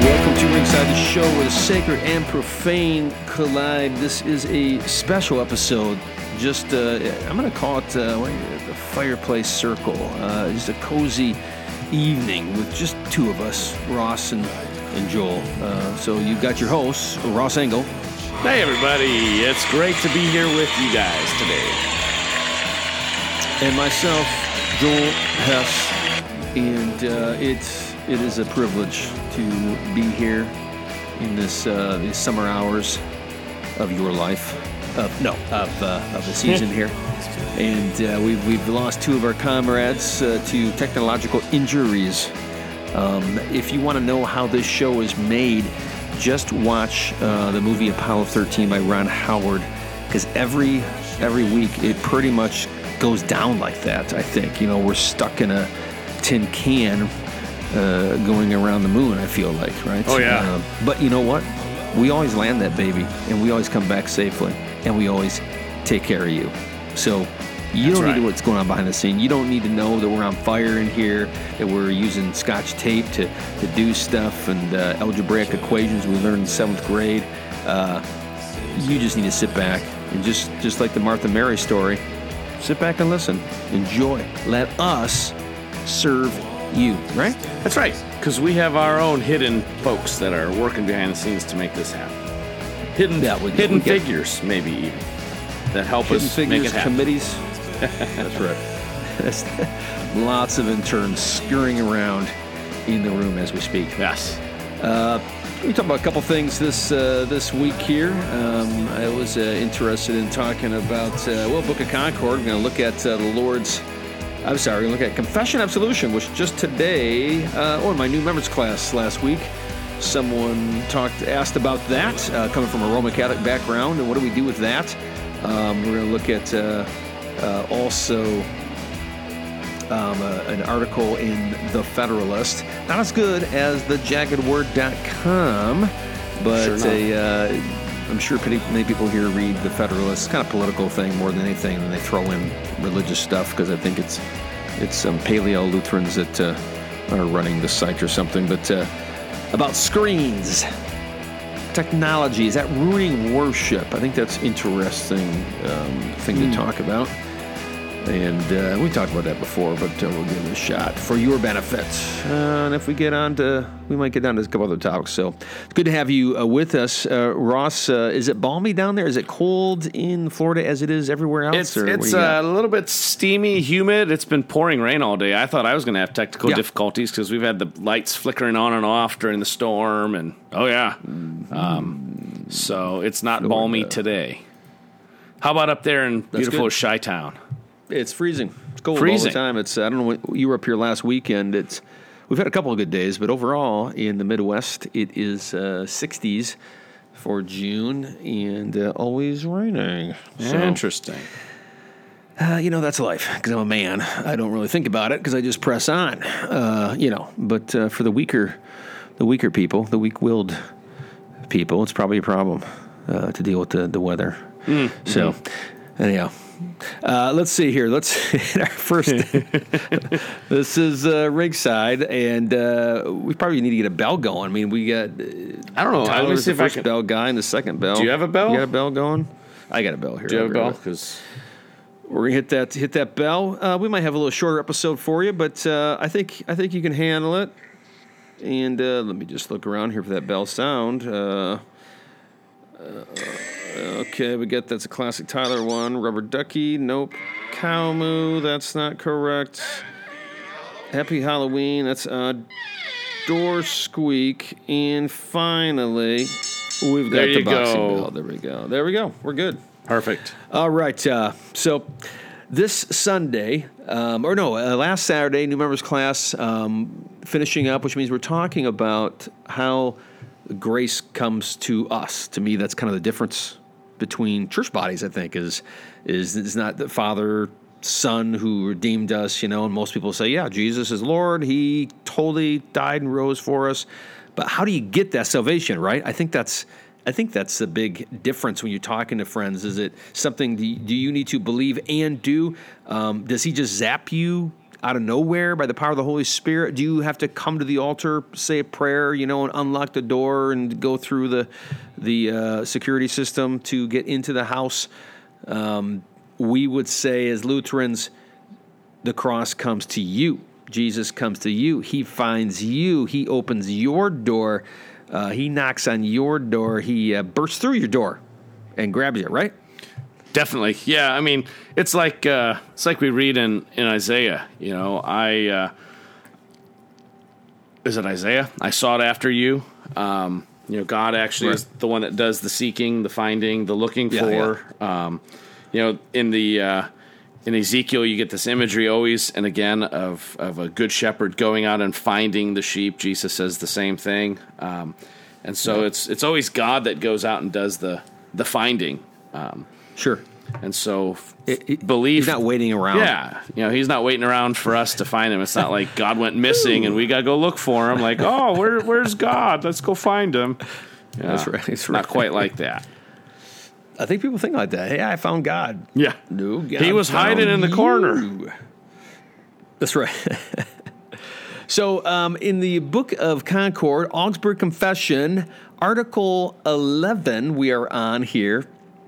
Welcome to Ringside, the show where the sacred and profane collide. This is a special episode. Just, I'm going to call it the fireplace circle. Just a cozy evening with just two of us, Ross and Joel. So you've got your hosts, Ross Engel. Hey, everybody. It's great to be here with you guys today. And myself, Joel Hess. And it is a privilege to be here in this these summer hours of your life, of the season here. And we've lost two of our comrades to technological injuries. If you want to know how this show is made, just watch the movie Apollo 13 by Ron Howard, because every week it pretty much goes down like that. I think we're stuck in a tin can going around the moon, I feel like, right? Oh, yeah. But you know what? We always land that baby, and we always come back safely, and we always take care of you. So you don't need to know what's going on behind the scene. You don't need to know that we're on fire in here, that we're using Scotch tape to do stuff, and algebraic equations we learned in 7th grade. You just need to sit back and just like the Martha Mary story, sit back and listen. Enjoy. Let us serve you, right? That's right, because we have our own hidden folks that are working behind the scenes to make this happen. Hidden figures, maybe even, that help us make it happen. Committees. That's right. Lots of interns scurrying around in the room as we speak. Yes. We talked about a couple things this week here. I was interested in talking about Book of Concord. We're going to look at look at Confession Absolution, which just today, in my new members class last week, someone asked about that, coming from a Roman Catholic background, and what do we do with that? We're going to look at also an article in The Federalist, not as good as thejaggedword.com, but I'm sure many people here read The Federalist. It's kind of political thing more than anything, and they throw in religious stuff because I think it's some paleo Lutherans that are running the site or something. But about screens, technology, is that ruining worship? I think that's interesting thing to talk about. And we talked about that before, but we'll give it a shot for your benefit. And if we might get on to a couple other topics. So it's good to have you with us. Ross, is it balmy down there? Is it cold in Florida as it is everywhere else? It's a little bit steamy, humid. It's been pouring rain all day. I thought I was going to have technical difficulties because we've had the lights flickering on and off during the storm. And so it's not balmy today. How about up there in beautiful Chi-Town? It's freezing. It's cold all the time. I don't know when you were up here last weekend. We've had a couple of good days, but overall in the Midwest, it is 60s for June and always raining. So, interesting. That's life because I'm a man. I don't really think about it because I just press on. But for the weaker people, the weak-willed people, it's probably a problem to deal with the weather. So, anyhow. Let's see here. Let's hit our first. This is Ringside, and we probably need to get a bell going. I mean, we got. I don't know. Tyler's Let me see the first bell guy and the second bell. Do you have a bell? You got a bell going? I got a bell here. Do you have a bell? Because we're gonna hit that bell. We might have a little shorter episode for you, but I think you can handle it. And let me just look around here for that bell sound. Okay, that's a classic Tyler one. Rubber Ducky, nope. Cow Moo, that's not correct. Happy Halloween, that's Door Squeak. And finally, we've got the boxing bell. There we go. We're good. Perfect. All right, so this Sunday, last Saturday, new members class finishing up, which means we're talking about how grace comes to us. To me, that's kind of the difference between church bodies, I think, is not the Father, Son who redeemed us, and most people say, yeah, Jesus is Lord. He totally died and rose for us. But how do you get that salvation, right? I think that's the big difference when you're talking to friends. Is it something do you need to believe and do? Does he just zap you out of nowhere by the power of the Holy Spirit? Do you have to come to the altar, say a prayer, and unlock the door and go through the security system to get into the house? We would say as Lutherans, the cross comes to you. Jesus comes to you. He finds you. He opens your door. He knocks on your door. He bursts through your door and grabs you, right? Definitely. Yeah. I mean, it's like we read in Isaiah, is it Isaiah? I sought after you. God actually is the one that does the seeking, the finding, the looking for. In Ezekiel, you get this imagery always and again of a good shepherd going out and finding the sheep. Jesus says the same thing. And so it's always God that goes out and does the finding. Sure. And so believe he's not waiting around. Yeah. He's not waiting around for us to find him. It's not like God went missing and we got to go look for him. Like, where's God? Let's go find him. Yeah, that's right. It's not quite like that. I think people think like that. Hey, I found God. Yeah. No, God he was hiding in the corner. That's right. So in the Book of Concord, Augsburg Confession, Article 11, we are on here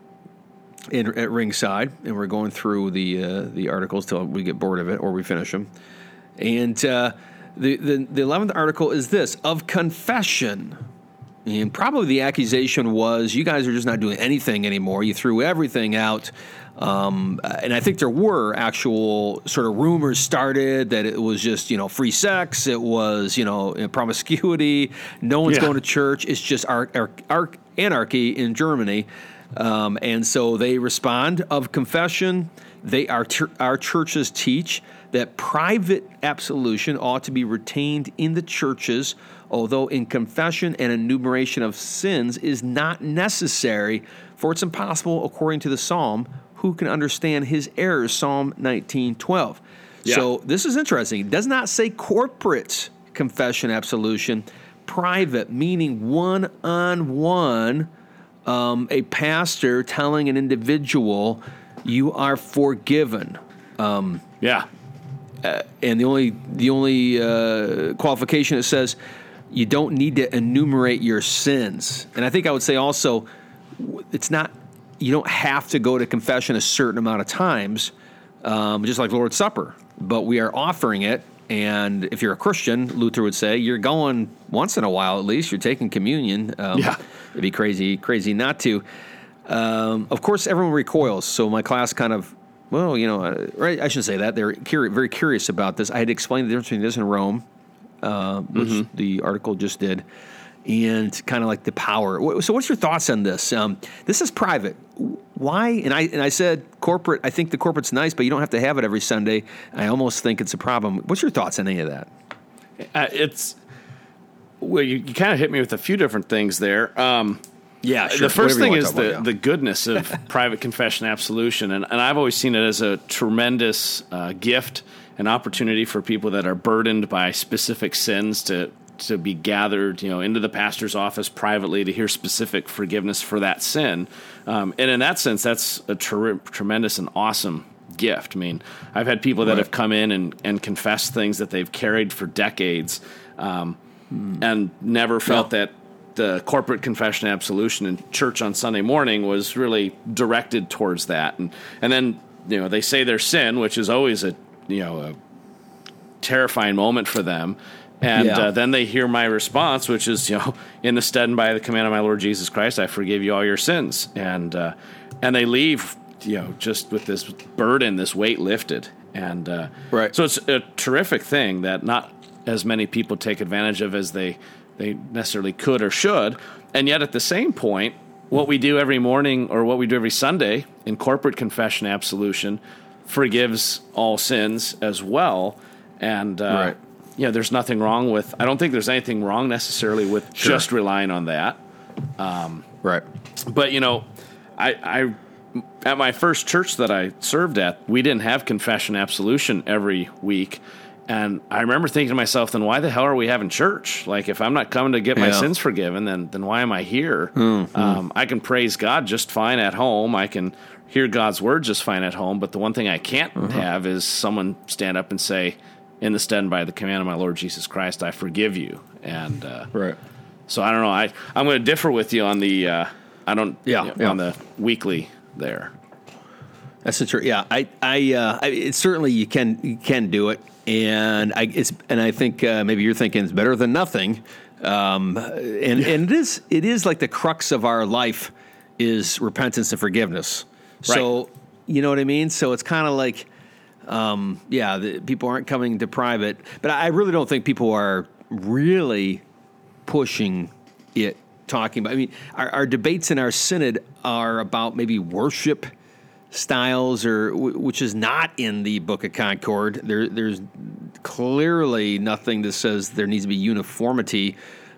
at Ringside, and we're going through the articles till we get bored of it or we finish them. And the 11th article is this, of confession. And probably the accusation was, you guys are just not doing anything anymore. You threw everything out. And I think there were actual sort of rumors started that it was just, free sex. It was, promiscuity. No one's going to church. It's just anarchy in Germany. And so they respond of confession. Our churches teach that private absolution ought to be retained in the churches, although in confession and enumeration of sins is not necessary, for it's impossible, according to the Psalm, who can understand his errors, Psalm 19:12. Yeah. So this is interesting. It does not say corporate confession absolution, private, meaning one-on-one, a pastor telling an individual, you are forgiven. And the only qualification it says, you don't need to enumerate your sins. And I think I would say also, you don't have to go to confession a certain amount of times, just like Lord's Supper. But we are offering it, and if you're a Christian, Luther would say, you're going once in a while at least. You're taking communion. It'd be crazy not to. Of course, everyone recoils. So my class kind of, I shouldn't say that. They're very curious about this. I had to explain the difference between this and Rome, which the article just did, and kind of like the power. So what's your thoughts on this? This is private. Why? And I said corporate. I think the corporate's nice, but you don't have to have it every Sunday. I almost think it's a problem. What's your thoughts on any of that? You kind of hit me with a few different things there. Yeah, sure. The first thing is the goodness of private confession absolution, and I've always seen it as a tremendous gift and opportunity for people that are burdened by specific sins to be gathered, into the pastor's office privately to hear specific forgiveness for that sin. And in that sense, that's a tremendous and awesome gift. I mean, I've had people that have come in and confessed things that they've carried for decades and never felt that the corporate confession absolution in church on Sunday morning was really directed towards that. And then, they say their sin, which is always a terrifying moment for them. And then they hear my response, which is, in the stead and by the command of my Lord Jesus Christ, I forgive you all your sins. And they leave, just with this burden, this weight lifted. And so it's a terrific thing that not as many people take advantage of as they necessarily could or should. And yet at the same point, what we do every morning or what we do every Sunday in corporate confession absolution forgives all sins as well. And, there's nothing wrong with, I don't think there's anything wrong necessarily with just relying on that. But, I at my first church that I served at, we didn't have confession absolution every week. And I remember thinking to myself, then why the hell are we having church? Like, if I'm not coming to get my sins forgiven, then why am I here? I can praise God just fine at home. I can, hear God's word just fine at home, but the one thing I can't have is someone stand up and say, in the stead and by the command of my Lord Jesus Christ, I forgive you. And Right. so I don't know. I'm going to differ with you on the on the weekly there. That's the truth. Yeah, it's certainly you can do it, and I think maybe you're thinking it's better than nothing, and it is like the crux of our life is repentance and forgiveness. Right. So you know what I mean. So it's kind of like, people aren't coming to private, but I really don't think people are really pushing it. Talking about, I mean, our debates in our synod are about maybe worship styles, which is not in the Book of Concord. There's clearly nothing that says there needs to be uniformity,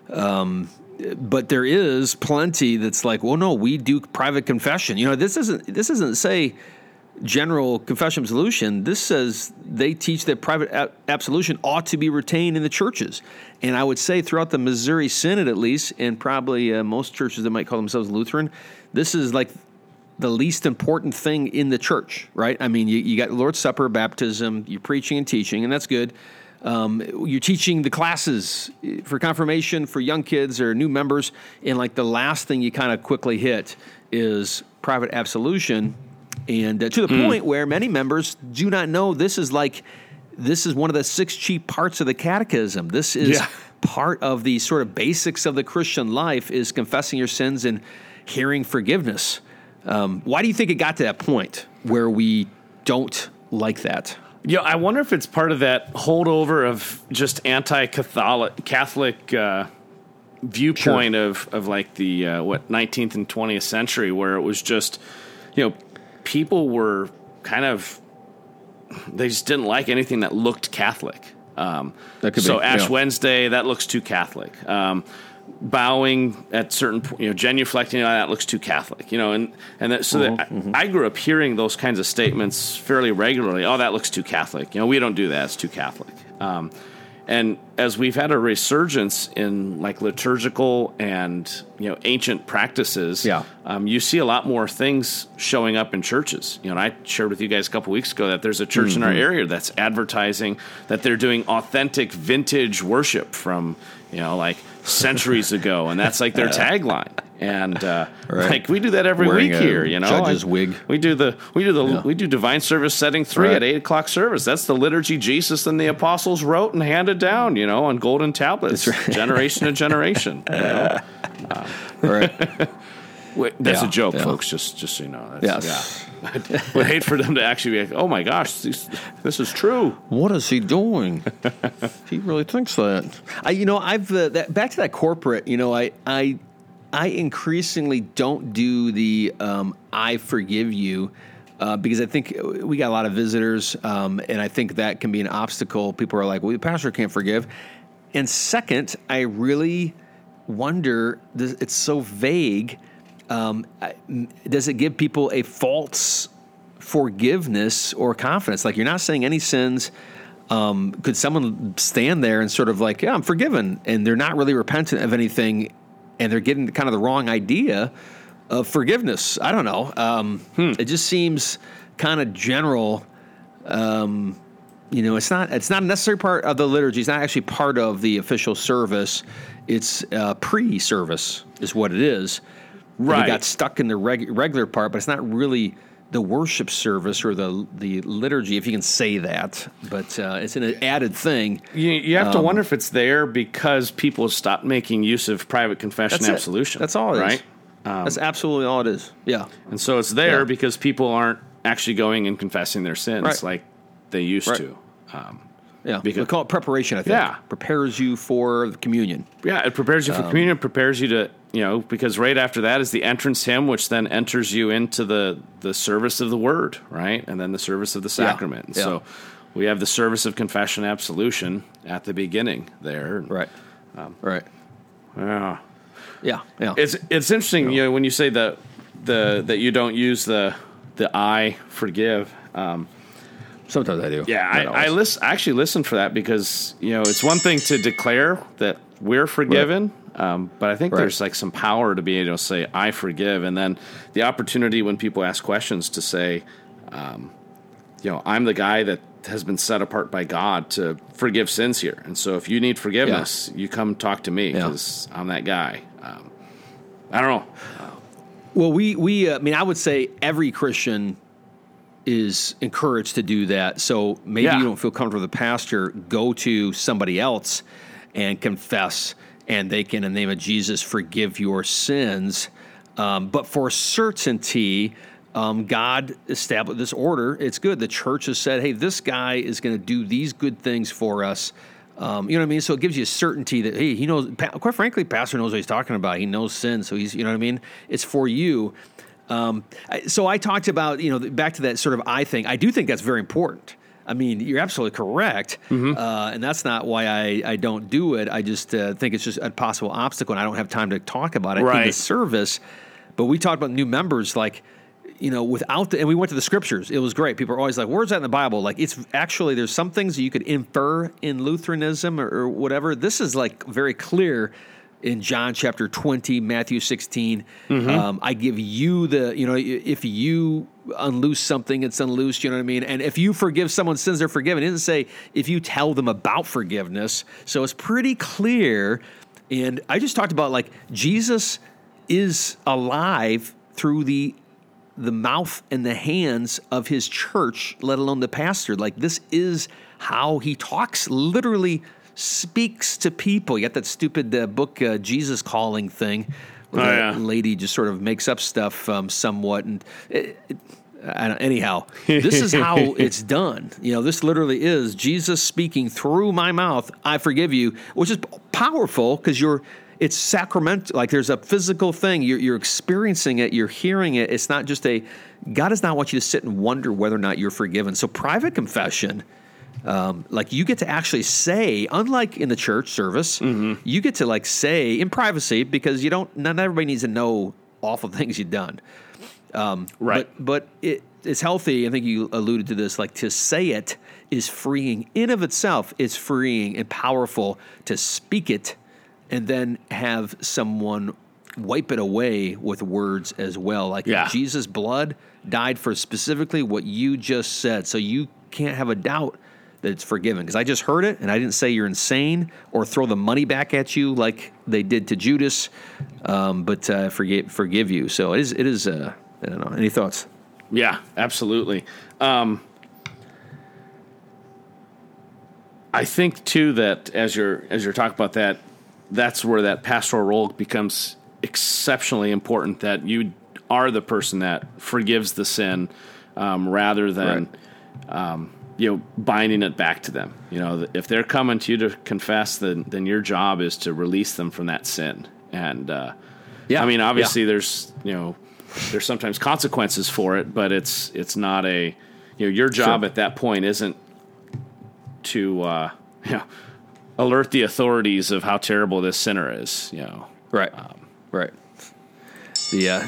but there is plenty that's like, well, no, we do private confession. You know, this doesn't say general confession absolution. This says they teach that private absolution ought to be retained in the churches. And I would say throughout the Missouri Synod, at least, and probably most churches that might call themselves Lutheran, this is like the least important thing in the church, right? I mean, you got Lord's Supper, baptism, you're preaching and teaching, and that's good. You're teaching the classes for confirmation for young kids or new members, and like the last thing you kind of quickly hit is private absolution, and to the point where many members do not know this is one of the 6 chief parts of the catechism. This is part of the sort of basics of the Christian life is confessing your sins and hearing forgiveness. Why do you think it got to that point where we don't like that? Yeah, I wonder if it's part of that holdover of just Catholic viewpoint of like the 19th and 20th century, where it was just, people were kind of, they just didn't like anything that looked Catholic. So Ash Wednesday, that looks too Catholic. Bowing at certain, genuflecting, that looks too Catholic, I grew up hearing those kinds of statements fairly regularly. Oh, that looks too Catholic. We don't do that. It's too Catholic. And as we've had a resurgence in like liturgical and ancient practices, you see a lot more things showing up in churches. And I shared with you guys a couple weeks ago that there's a church in our area that's advertising that they're doing authentic vintage worship from like centuries ago, and that's like their tagline. And like we do that every Wearing week here, judge's wig. We do divine service setting 3 at 8:00 service. That's the liturgy Jesus and the apostles wrote and handed down, on golden tablets, generation to generation. Right. That's a joke, folks. Just so you know. Yes. I would hate for them to actually be like, "Oh my gosh, this is true." What is he doing? He really thinks that. I've back to that corporate. I increasingly don't do the I forgive you because I think we got a lot of visitors, and I think that can be an obstacle. People are like, well, the pastor can't forgive. And second, I really wonder, it's so vague. Does it give people a false forgiveness or confidence? Like, you're not saying any sins. Could someone stand there and sort of like, yeah, I'm forgiven, and they're not really repentant of anything, and they're getting kind of the wrong idea of forgiveness? I don't know. It just seems kind of general. It's not a necessary part of the liturgy. It's not actually part of the official service. It's pre-service is what it is. Right. We got stuck in the regular part, but it's not really the worship service or the liturgy, if you can say that. But it's an added thing. You have to wonder if it's there because people stopped making use of private confession absolution. That's all it is. Right? That's absolutely all it is. Yeah. And so it's there because people aren't actually going and confessing their sins like they used to. Because we call it preparation, I think. Yeah. Prepares you for the communion. Yeah, it prepares you for communion, prepares you to, because right after that is the entrance hymn, which then enters you into the service of the word, right? And then the service of the sacrament. Yeah. So we have the service of confession absolution at the beginning there. Right. Right. Yeah. Yeah. Yeah. It's interesting, when you say that you don't use the I forgive. Sometimes I do. Yeah, I actually listen for that because it's one thing to declare that we're forgiven, But I think there's like some power to be able to say, I forgive. And then the opportunity when people ask questions to say, I'm the guy that has been set apart by God to forgive sins here. And so if you need forgiveness, you come talk to me because I'm that guy. I don't know. Well, I would say every Christian is encouraged to do that. So maybe you don't feel comfortable with the pastor, go to somebody else and confess, and they can, in the name of Jesus, forgive your sins. But for certainty, God established this order. It's good. The church has said, hey, this guy is going to do these good things for us. You know what I mean? So it gives you certainty that, hey, he knows, quite frankly, pastor knows what he's talking about. He knows sin. So he's, you know what I mean? It's for you. So I talked about, back to that sort of I thing. I do think that's very important. I mean, you're absolutely correct. And that's not why I don't do it. I just think it's just a possible obstacle, and I don't have time to talk about it in the service. But we talked about new members, like, and we went to the scriptures. It was great. People are always like, where's that in the Bible? Like, it's actually, there's some things that you could infer in Lutheranism or whatever. This is like very clear in John chapter 20, Matthew 16. I give you if you unloose something, it's unloosed, you know what I mean? And if you forgive someone's sins, they're forgiven. It doesn't say if you tell them about forgiveness. So it's pretty clear. And I just talked about, like, Jesus is alive through the mouth and the hands of his church, let alone the pastor. Like, this is how he talks, literally speaks to people. You got that stupid book, Jesus Calling thing, where that lady just sort of makes up stuff somewhat. And anyhow, this is how it's done. This literally is Jesus speaking through my mouth, I forgive you, which is powerful because it's sacramental. Like, there's a physical thing. You're experiencing it. You're hearing it. It's not just God does not want you to sit and wonder whether or not you're forgiven. So private confession, like, you get to actually say, unlike in the church service, you get to, like, say in privacy, because not everybody needs to know awful things you've done. Right. But it's healthy. I think you alluded to this. Like, to say it is freeing in of itself. It's freeing and powerful to speak it, and then have someone wipe it away with words as well. Like, Jesus' blood died for specifically what you just said. So you can't have a doubt that it's forgiven. Because I just heard it, and I didn't say you're insane or throw the money back at you like they did to Judas, but forgive you. So it is. I don't know. Any thoughts? Yeah, absolutely. I think too that as you're talking about that, that's where that pastoral role becomes exceptionally important, that you are the person that forgives the sin, rather than, binding it back to them. If they're coming to you to confess, then your job is to release them from that sin. And, I mean, obviously there's sometimes consequences for it, but it's not your job at that point isn't to, alert the authorities of how terrible this sinner is, Right. Right. Yeah.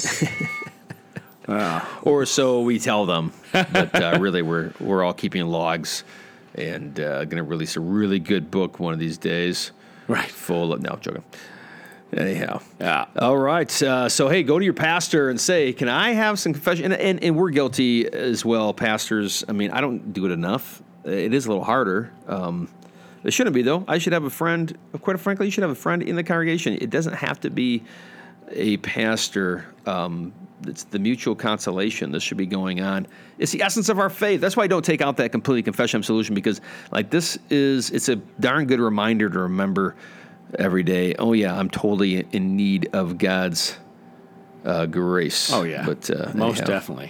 Or so we tell them. But really, we're all keeping logs, and going to release a really good book one of these days. Right. Full of... No, I'm joking. Anyhow. Yeah. All right. So, hey, go to your pastor and say, can I have some confession? And we're guilty as well, pastors. I mean, I don't do it enough. It is a little harder. It shouldn't be, though. I should have a friend. Quite frankly, you should have a friend in the congregation. It doesn't have to be a pastor. It's the mutual consolation. This should be going on. It's the essence of our faith. That's why I don't take out that completely confession absolution, because, like, it's a darn good reminder to remember every day. Oh yeah, I'm totally in need of God's grace. Oh yeah, but most definitely.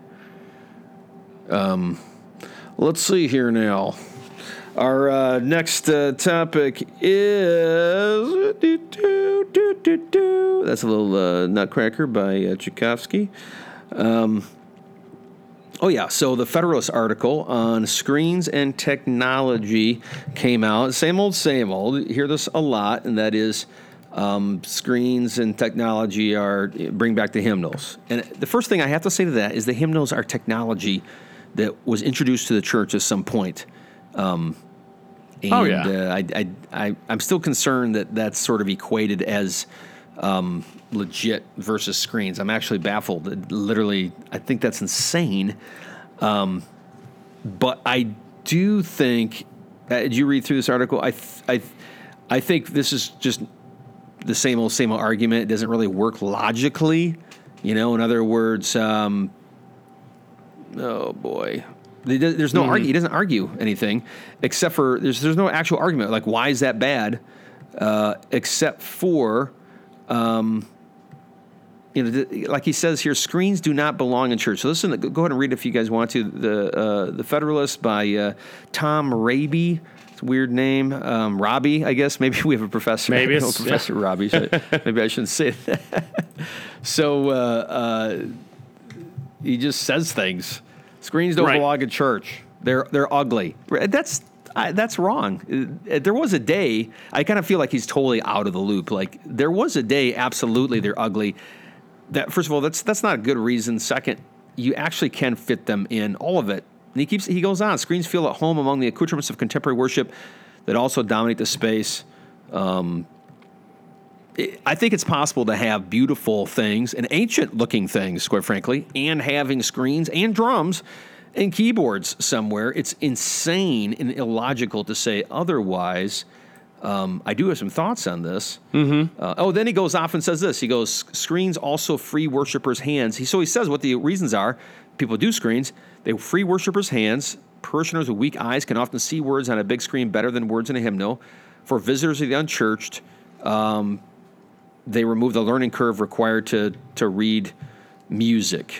Let's see here now. Our next topic is that's a little Nutcracker by Tchaikovsky. Oh yeah, so the Federalist article on screens and technology came out. Same old, same old. You hear this a lot, and that is screens and technology bring back the hymnals. And the first thing I have to say to that is the hymnals are technology that was introduced to the church at some point. And, Oh, yeah. I'm still concerned that that's sort of equated as legit versus screens. I'm actually baffled. Literally, I think that's insane. But I do think. Did you read through this article? I think this is just the same old argument. It doesn't really work logically. In other words, oh boy. There's no He doesn't argue anything, except for there's no actual argument. Like, why is that bad? Except for, like he says here, screens do not belong in church. So listen, go ahead and read it if you guys want to. The Federalist by Tom Raby. It's a weird name. Robbie, I guess. Maybe we have a professor. Maybe it's Professor Robbie. Maybe I shouldn't say that. So he just says things. Screens don't belong in church. They're ugly. That's wrong. There was a day. I kind of feel like he's totally out of the loop. Like, there was a day. Absolutely, they're ugly. That, first of all, that's not a good reason. Second, you actually can fit them in, all of it. And he goes on. Screens feel at home among the accoutrements of contemporary worship that also dominate the space. I think it's possible to have beautiful things and ancient-looking things, quite frankly, and having screens and drums and keyboards somewhere. It's insane and illogical to say otherwise. I do have some thoughts on this. Mm-hmm. Then he goes off and says this. He goes, screens also free worshipers' hands. So he says what the reasons are. People do screens. They free worshipers' hands. Parishioners with weak eyes can often see words on a big screen better than words in a hymnal. For visitors of the unchurched, they remove the learning curve required to read music.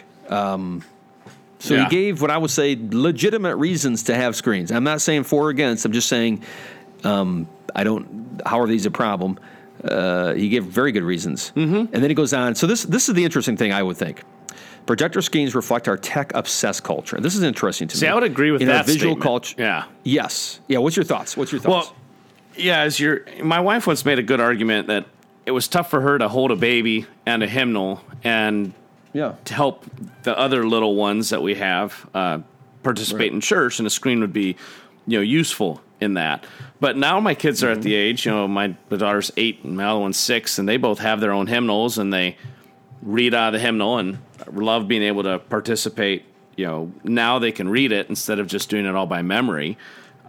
He gave what I would say legitimate reasons to have screens. I'm not saying for or against. I'm just saying how are these a problem? He gave very good reasons. Mm-hmm. And then he goes on. So this is the interesting thing, I would think. Projector screens reflect our tech-obsessed culture. This is interesting to me. See, I would agree with that visual statement. Culture. Yeah. Yes. Yeah, what's your thoughts? Well, yeah, my wife once made a good argument that it was tough for her to hold a baby and a hymnal and to help the other little ones that we have participate in church, and a screen would be, useful in that. But now my kids are at the age, my daughter's 8 and my other one's 6, and they both have their own hymnals, and they read out of the hymnal and love being able to participate. Now they can read it instead of just doing it all by memory.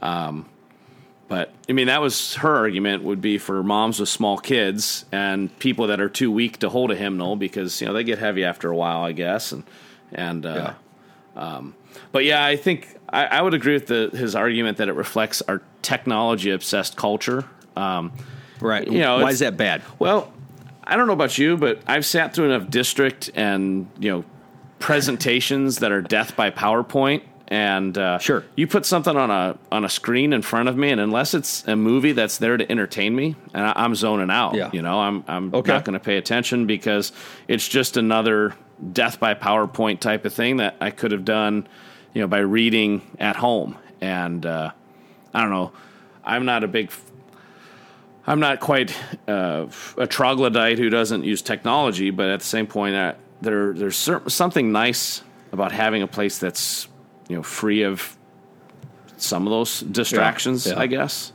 But, that was her argument, would be for moms with small kids and people that are too weak to hold a hymnal because, they get heavy after a while, I guess. But, yeah, I think I would agree with his argument that it reflects our technology-obsessed culture. Right. Why is that bad? Well, I don't know about you, but I've sat through enough district and, presentations that are death by PowerPoint. And sure, you put something on a screen in front of me, and unless it's a movie that's there to entertain me, and I'm zoning out. Yeah. I'm not going to pay attention because it's just another death by PowerPoint type of thing that I could have done, by reading at home. And I don't know. I'm not quite a troglodyte who doesn't use technology, but at the same point, there's something nice about having a place that's free of some of those distractions, I guess.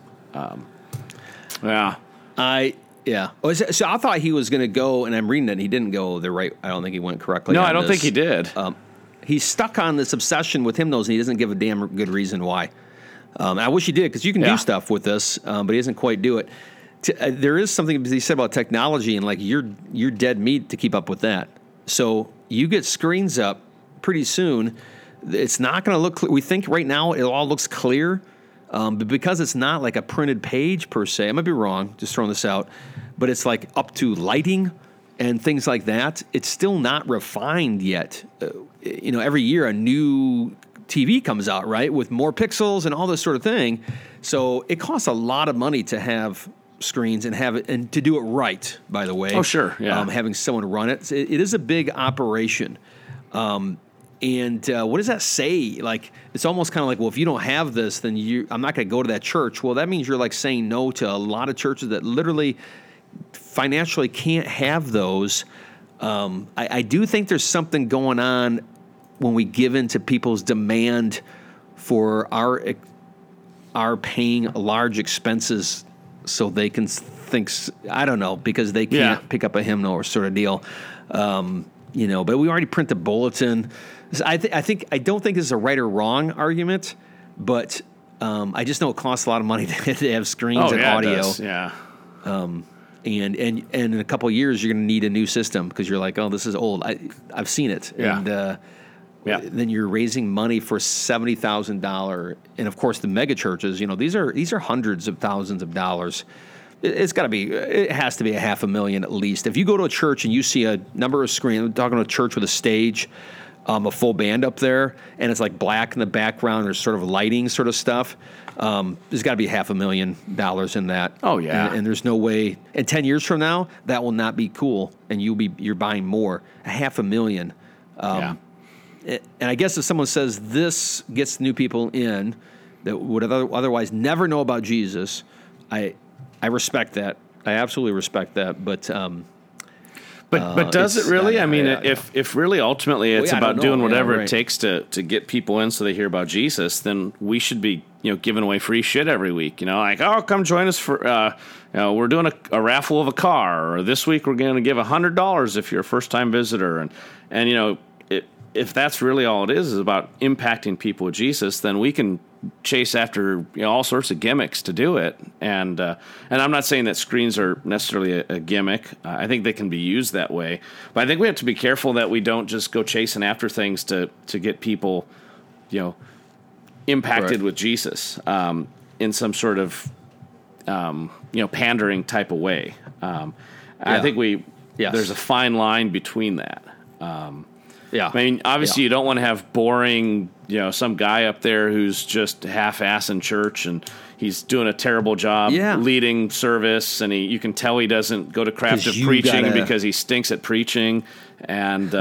So I thought he was going to go, and I'm reading it, and he didn't go the right. I don't think he went correctly. No, I don't think he did. He's stuck on this obsession with hymnals, and he doesn't give a damn good reason why. I wish he did, because you can do stuff with this, but he doesn't quite do it. There is something he said about technology, and like you're dead meat to keep up with that. So you get screens up pretty soon. It's not going to look clear. We think right now it all looks clear, but because it's not like a printed page per se, I might be wrong, just throwing this out, but it's like up to lighting and things like that. It's still not refined yet. Every year a new TV comes out, right, with more pixels and all this sort of thing. So it costs a lot of money to have screens and have it, and to do it right, by the way. Oh, sure, yeah. Having someone run it. It is a big operation. And what does that say? Like, it's almost kind of like, well, if you don't have this, then I'm not going to go to that church. Well, that means you're like saying no to a lot of churches that literally financially can't have those. I do think there's something going on when we give in to people's demand for our are paying large expenses so they can think, I don't know, because they can't pick up a hymnal or sort of deal. But we already print the bulletin. I don't think this is a right or wrong argument, but I just know it costs a lot of money to have screens and audio. It does. Yeah. And in a couple of years, you're going to need a new system because you're like, oh, this is old. I've seen it. Yeah. And then you're raising money for $70,000, and of course the mega churches. These are hundreds of thousands of dollars. It has to be $500,000 at least. If you go to a church and you see a number of screens, I'm talking to a church with a stage, a full band up there, and it's like black in the background. There's sort of lighting sort of stuff. There's got to be $500,000 in that. Oh yeah, and there's no way. And 10 years from now, that will not be cool, and you're buying more. $500,000. And I guess if someone says this gets new people in that would otherwise never know about Jesus, I respect that. I absolutely respect that. But does it really? If really ultimately it's about doing whatever it takes to get people in so they hear about Jesus, then we should be giving away free shit every week. Like, oh, come join us for we're doing a raffle of a car, or this week we're going to give $100 if you're a first time visitor, and if that's really all it is about impacting people with Jesus, then we can chase after all sorts of gimmicks to do it. And I'm not saying that screens are necessarily a gimmick. I think they can be used that way. But I think we have to be careful that we don't just go chasing after things to get people, impacted with Jesus in some sort of, pandering type of way. I think there's a fine line between that. Obviously you don't want to have boring, some guy up there who's just half-assing church and he's doing a terrible job leading service, and you can tell he doesn't go to craft of preaching because he stinks at preaching. And,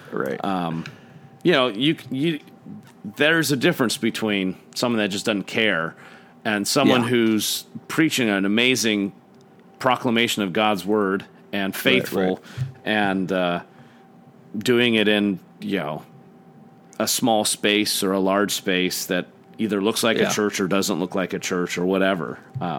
there's a difference between someone that just doesn't care and someone who's preaching an amazing proclamation of God's word and faithful and, doing it in, a small space or a large space that either looks like a church or doesn't look like a church or whatever.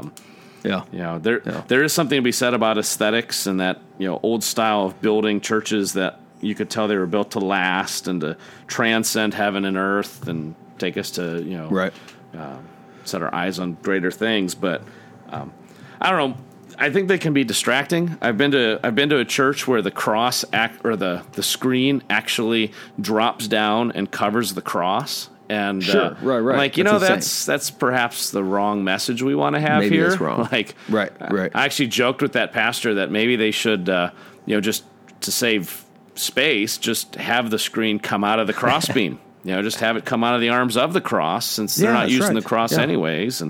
There is something to be said about aesthetics and that, old style of building churches that you could tell they were built to last and to transcend heaven and earth and take us to, set our eyes on greater things. But I don't know. I think they can be distracting. I've been to a church where the cross or the screen actually drops down and covers the cross. And right. That's perhaps the wrong message we want to have maybe here. It's wrong. Right. I actually joked with that pastor that maybe they should, just to save space, just have the screen come out of the cross beam. Just have it come out of the arms of the cross, since they're not using the cross anyways.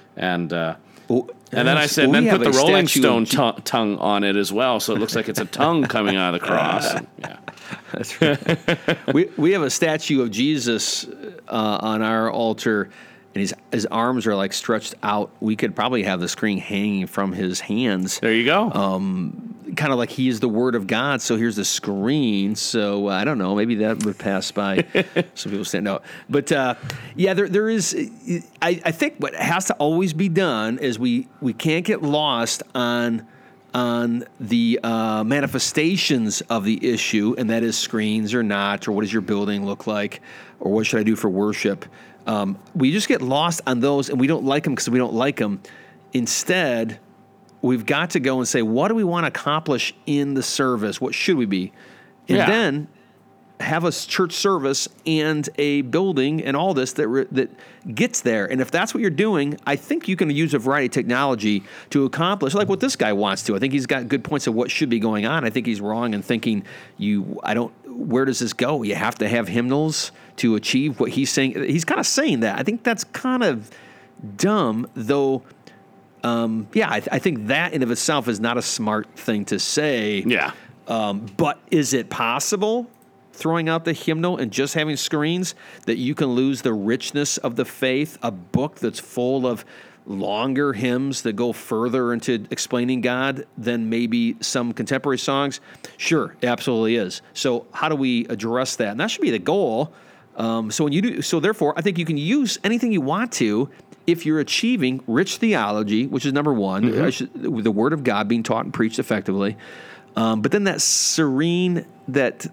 And then I said, then put the Rolling Stone tongue on it as well, so it looks like it's a tongue coming out of the cross. That's right. we have a statue of Jesus on our altar, and his arms are like stretched out. We could probably have the screen hanging from his hands. There you go. Kind of like he is the Word of God, so here's the screen. So I don't know, maybe that would pass by some people stand out. But there is. I think what has to always be done is we can't get lost on the manifestations of the issue, and that is screens or not, or what does your building look like, or what should I do for worship. We just get lost on those, and we don't like them because we don't like them. Instead, we've got to go and say, what do we want to accomplish in the service? What should we be? And then have a church service and a building and all this that gets there. And if that's what you're doing, I think you can use a variety of technology to accomplish, like what this guy wants to. I think he's got good points of what should be going on. I think he's wrong in thinking where does this go? You have to have hymnals to achieve what he's saying. He's kind of saying that. I think that's kind of dumb, though. I think that in of itself is not a smart thing to say. Yeah. But is it possible, throwing out the hymnal and just having screens, that you can lose the richness of the faith, a book that's full of longer hymns that go further into explaining God than maybe some contemporary songs? Sure, it absolutely is. So how do we address that? And that should be the goal. So therefore, I think you can use anything you want to if you're achieving rich theology, which is number one, the Word of God being taught and preached effectively, but then that serene, that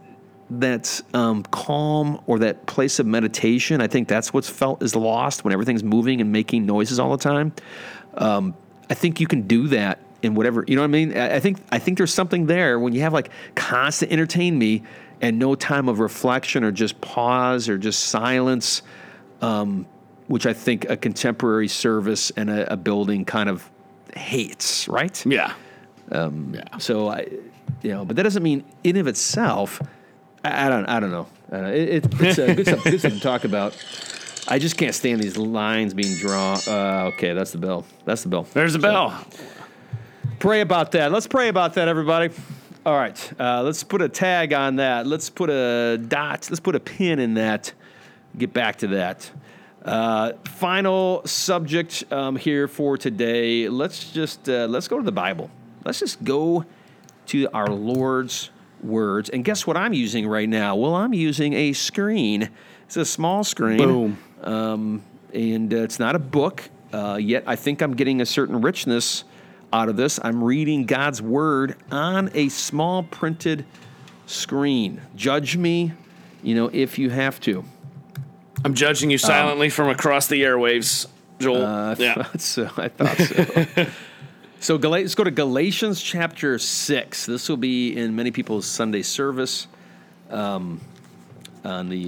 calm or that place of meditation, I think that's what's felt is lost when everything's moving and making noises all the time. I think you can do that in whatever, you know what I mean? I think there's something there when you have like constant entertain me and no time of reflection or just pause or just silence, which I think a contemporary service and a building kind of hates, right? Yeah. So but that doesn't mean in of itself. I don't know. It's good stuff to talk about. I just can't stand these lines being drawn. Okay, that's the bell. There's the bell. Pray about that. Let's pray about that, everybody. All right, let's put a tag on that. Let's put a dot. Let's put a pin in that. Get back to that. Final subject here for today. Let's go to the Bible. Let's just go to our Lord's words. And guess what I'm using right now? Well, I'm using a screen. It's a small screen. Boom. And it's not a book, yet I think I'm getting a certain richness out of this. I'm reading God's word on a small printed screen. Judge me, if you have to. I'm judging you silently from across the airwaves, Joel. I thought so. So let's go to Galatians chapter 6. This will be in many people's Sunday service on the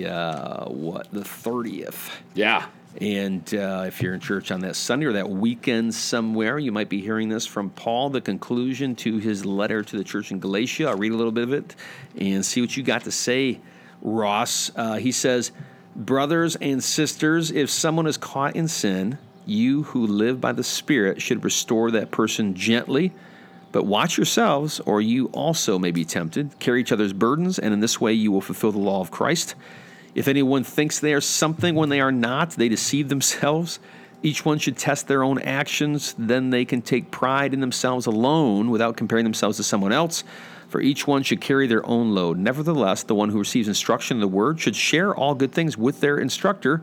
30th. Yeah. And if you're in church on that Sunday or that weekend somewhere, you might be hearing this from Paul, the conclusion to his letter to the church in Galatia. I'll read a little bit of it and see what you got to say, Ross. He says, brothers and sisters, if someone is caught in sin, you who live by the Spirit should restore that person gently, but watch yourselves, or you also may be tempted. Carry each other's burdens, and in this way you will fulfill the law of Christ. If anyone thinks they are something when they are not, they deceive themselves. Each one should test their own actions, then they can take pride in themselves alone without comparing themselves to someone else. For each one should carry their own load. Nevertheless, the one who receives instruction in the word should share all good things with their instructor.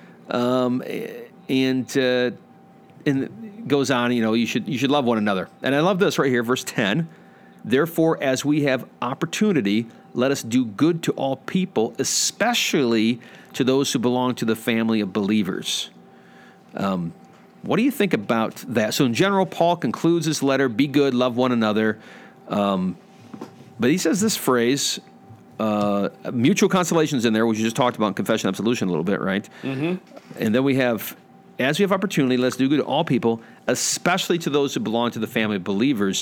And it goes on, you should love one another. And I love this right here, verse 10. Therefore, as we have opportunity, let us do good to all people, especially to those who belong to the family of believers. What do you think about that? So in general, Paul concludes his letter, be good, love one another. But he says this phrase, mutual consolation's in there, which you just talked about in confession and absolution a little bit, right? Mm-hmm. And then we have, as we have opportunity, let's do good to all people, especially to those who belong to the family of believers.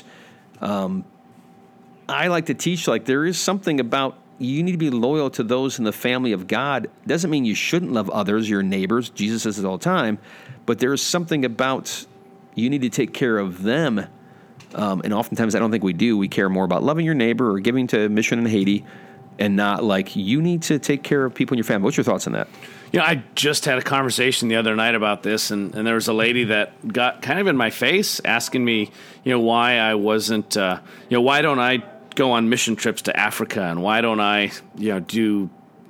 I like to teach, there is something about you need to be loyal to those in the family of God. Doesn't mean you shouldn't love others, your neighbors. Jesus says it all the time. But there is something about you need to take care of them. And oftentimes I don't think we do. We care more about loving your neighbor or giving to mission in Haiti and not you need to take care of people in your family. What's your thoughts on that? I just had a conversation the other night about this, and there was a lady that got kind of in my face asking me, why I wasn't, why don't I go on mission trips to Africa, and why don't I, do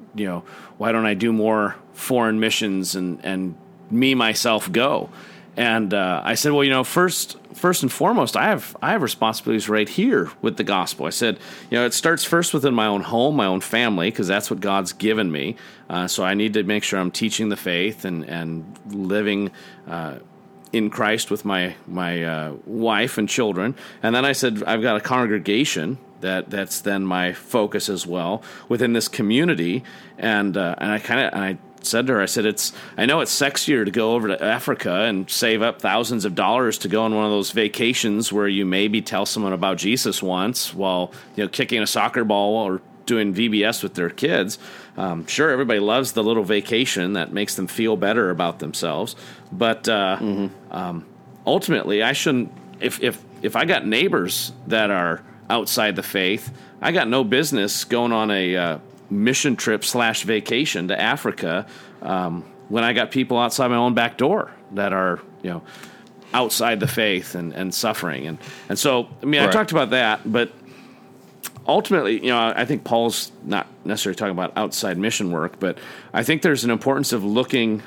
more foreign missions and me myself go? And I said, well, first and foremost, I have responsibilities right here with the gospel. I said, it starts first within my own home, my own family, because that's what God's given me. So I need to make sure I'm teaching the faith and living in Christ with my wife and children. And then I said, I've got a congregation that's then my focus as well within this community. And I said to her, I said, I know it's sexier to go over to Africa and save up thousands of dollars to go on one of those vacations where you maybe tell someone about Jesus once while, kicking a soccer ball or doing VBS with their kids. Sure, everybody loves the little vacation that makes them feel better about themselves. But ultimately, I shouldn't, if I got neighbors that are outside the faith, I got no business going on a mission trip / vacation to Africa when I got people outside my own back door that are, outside the faith and suffering. And so, right. I talked about that, but ultimately, I think Paul's not necessarily talking about outside mission work, but I think there's an importance of looking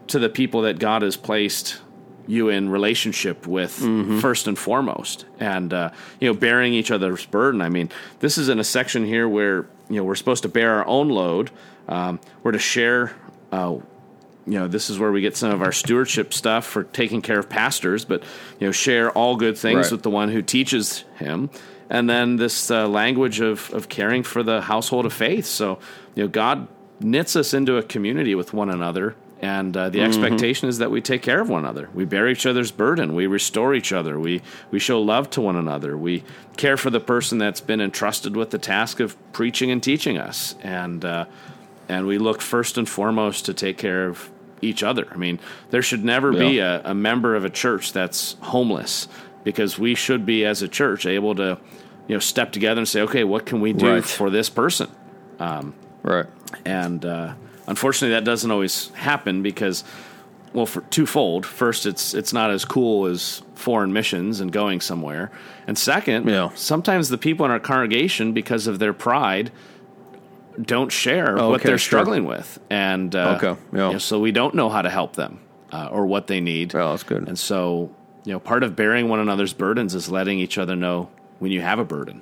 to the people that God has placed you in relationship with first and foremost, and bearing each other's burden. I mean, this is in a section here where we're supposed to bear our own load. We're to share. This is where we get some of our stewardship stuff for taking care of pastors, but share all good things with the one who teaches him, and then this language of caring for the household of faith. So God knits us into a community with one another. And the expectation is that we take care of one another. We bear each other's burden. We restore each other. We show love to one another. We care for the person that's been entrusted with the task of preaching and teaching us. And we look first and foremost to take care of each other. I mean, there should never be a member of a church that's homeless, because we should be, as a church, able to step together and say, okay, what can we do for this person? Unfortunately, that doesn't always happen because, well, for twofold. First, it's not as cool as foreign missions and going somewhere. And second, sometimes the people in our congregation, because of their pride, don't share what they're struggling with. And so we don't know how to help them or what they need. Well, that's good. And so, part of bearing one another's burdens is letting each other know when you have a burden.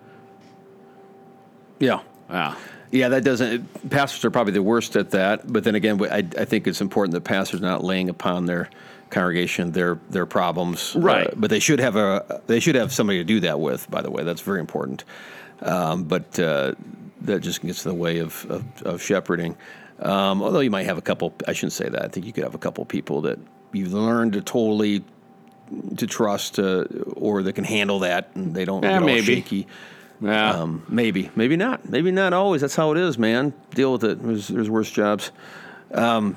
Yeah. Yeah. Yeah, that doesn't. Pastors are probably the worst at that. But then again, I think it's important that pastors are not laying upon their congregation their problems. Right. But they should have somebody to do that with. By the way, that's very important. But that just gets in the way of shepherding. Although you might have a couple. I shouldn't say that. I think you could have a couple people that you've learned to trust, or that can handle that, and they don't get all shaky. Yeah. Maybe not. Maybe not always. That's how it is, man. Deal with it. There's worse jobs. And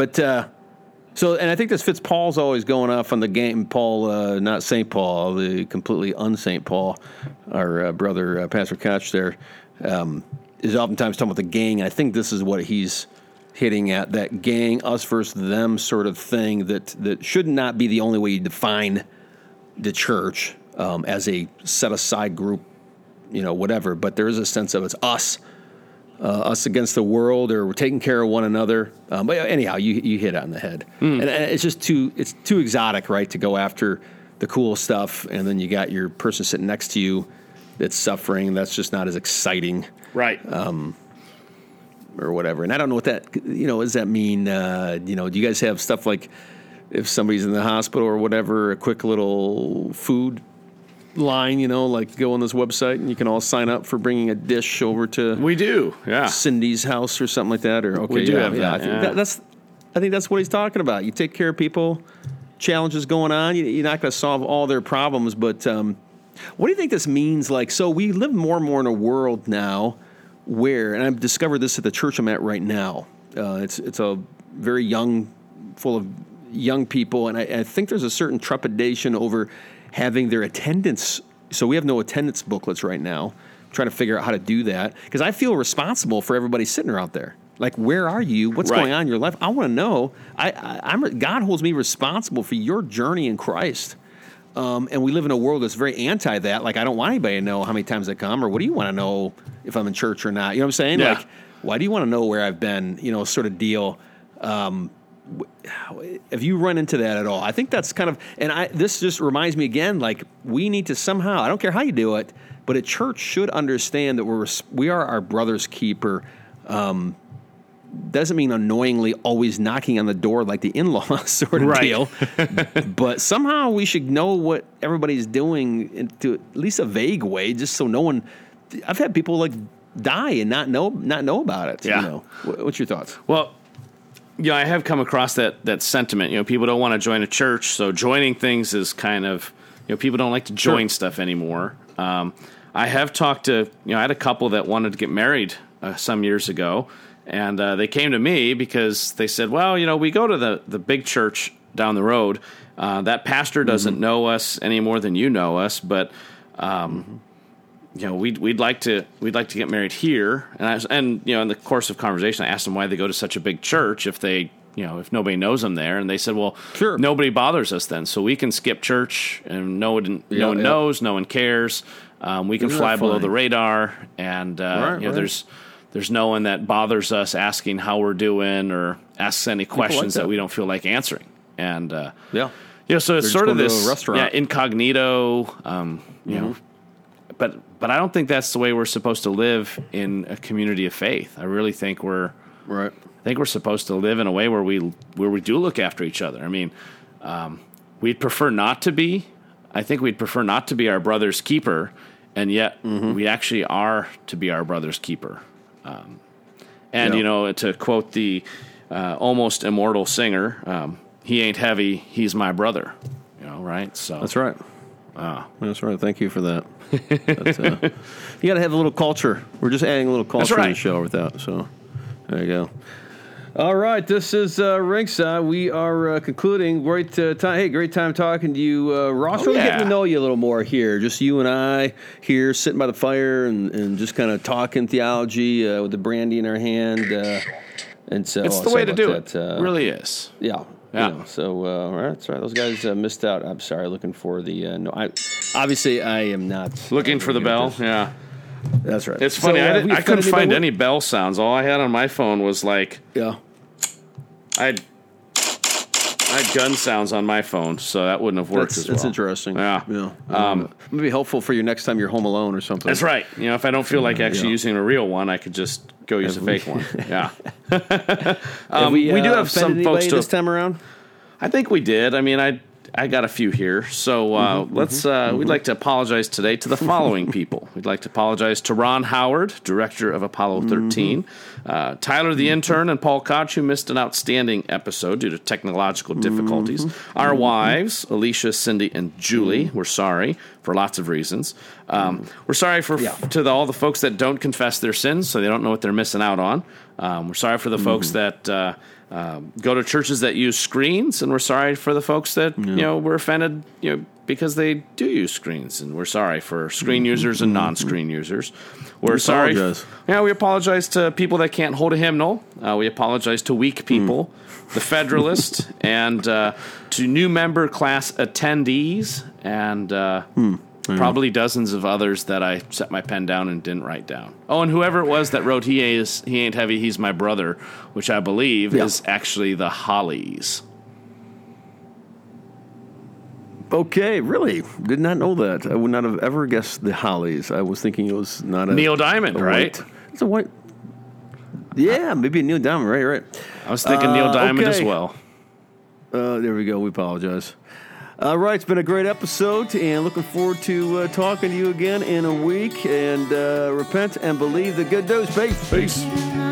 I think this fits. Paul's always going off on the game. Paul, not St. Paul, the completely un-St. Paul, our brother, Pastor Koch there, is oftentimes talking about the gang. I think this is what he's hitting at, that gang, us versus them sort of thing that should not be the only way you define the church as a set-aside group, whatever, but there is a sense of it's us against the world, or we're taking care of one another. But anyhow, you hit it on the head. And it's just too exotic, right, to go after the cool stuff, and then you got your person sitting next to you that's suffering. That's just not as exciting. Right. Or whatever. And I don't know what that, does that mean? Do you guys have stuff like, if somebody's in the hospital or whatever, a quick little food line, like go on this website and you can all sign up for bringing a dish over to we do, Cindy's house or something like that, or we do have that. I think that's what he's talking about. You take care of people, challenges going on. You're not going to solve all their problems, but what do you think this means? Like, so we live more and more in a world now where, and I've discovered this at the church I'm at right now. It's a very full of young people, and I think there's a certain trepidation over having their attendance. So we have no attendance booklets right now. I'm trying to figure out how to do that, because I feel responsible for everybody sitting out there. Like, where are you? What's going on in your life? I want to know. God holds me responsible for your journey in Christ. And we live in a world that's very anti that. Like, I don't want anybody to know how many times I come, or what do you want to know if I'm in church or not? You know what I'm saying? Yeah. Like, why do you want to know where I've been? Sort of deal. If you run into that at all, I think that's kind of, and this just reminds me again, like, we need to somehow, I don't care how you do it, but a church should understand that we are our brother's keeper. Doesn't mean annoyingly always knocking on the door like the in-laws sort of deal, but somehow we should know what everybody's doing into at least a vague way, just so no one. I've had people like die and not know about it. Yeah. What's your thoughts? Well, I have come across that sentiment. People don't want to join a church, so joining things is kind of, people don't like to join stuff anymore. I have talked to, I had a couple that wanted to get married some years ago, and they came to me because they said, well, we go to the big church down the road. That pastor doesn't know us any more than you know us, but we'd like to get married here. And in the course of conversation, I asked them why they go to such a big church if they, if nobody knows them there. And they said, well, nobody bothers us then, so we can skip church and no one knows, no one cares. We can fly below the radar, and there's There's no one that bothers us asking how we're doing or asks any questions that we don't feel like answering. And so it's sort of this incognito, you know. But I don't think that's the way we're supposed to live in a community of faith. I really think we're supposed to live in a way where we do look after each other. I mean, we'd prefer not to be. I think we'd prefer not to be our brother's keeper, and yet we actually are to be our brother's keeper. You know, to quote the almost immortal singer, he ain't heavy, he's my brother. You know, right? So that's right. That's right. Thank you for that. You got to have a little culture. We're just adding a little culture to the show with that. So there you go. All right, this is Ringside. We are concluding. Great time. Hey, great time talking to you, Ross. Really getting to know you a little more here. Just you and I here sitting by the fire and just kind of talking theology with the brandy in our hand. And so it's the way to do it. Really is. Yeah. You know, so all right, that's right. Those guys missed out. I'm sorry. Looking for the obviously I am not looking for the bell. Yeah, that's right. It's funny. I couldn't find any bell sounds. All I had on my phone was like I had gun sounds on my phone, so that wouldn't have worked as well. That's interesting. Yeah. Maybe helpful for you next time you're home alone or something. That's right. You know, if I don't feel like actually using a real one, I could just go use a fake one. Yeah. We do have some folks this time around. I think we did. I mean, I got a few here. So we'd like to apologize today to the following people. We'd like to apologize to Ron Howard, director of Apollo 13, Tyler the intern, and Paul Koch, who missed an outstanding episode due to technological difficulties. Our wives, Alicia, Cindy, and Julie, we're sorry for lots of reasons. We're sorry to all the folks that don't confess their sins, so they don't know what they're missing out on. We're sorry for the folks that go to churches that use screens, and we're sorry for the folks that were offended because they do use screens, and we're sorry for screen users and non-screen users. We're sorry. We apologize to people that can't hold a hymnal. We apologize to weak people, the Federalist, and to new member class attendees, and probably dozens of others that I set my pen down and didn't write down. Oh, and whoever it was that wrote he ain't heavy, he's my brother, which I believe is actually the Hollies. Okay, really? Did not know that. I would not have ever guessed the Hollies. I was thinking it was not a... Neil Diamond, right? It's a white... Yeah, maybe a Neil Diamond, right. I was thinking Neil Diamond as well. There we go. We apologize. All right, it's been a great episode, and looking forward to talking to you again in a week. And repent and believe the good news. Peace.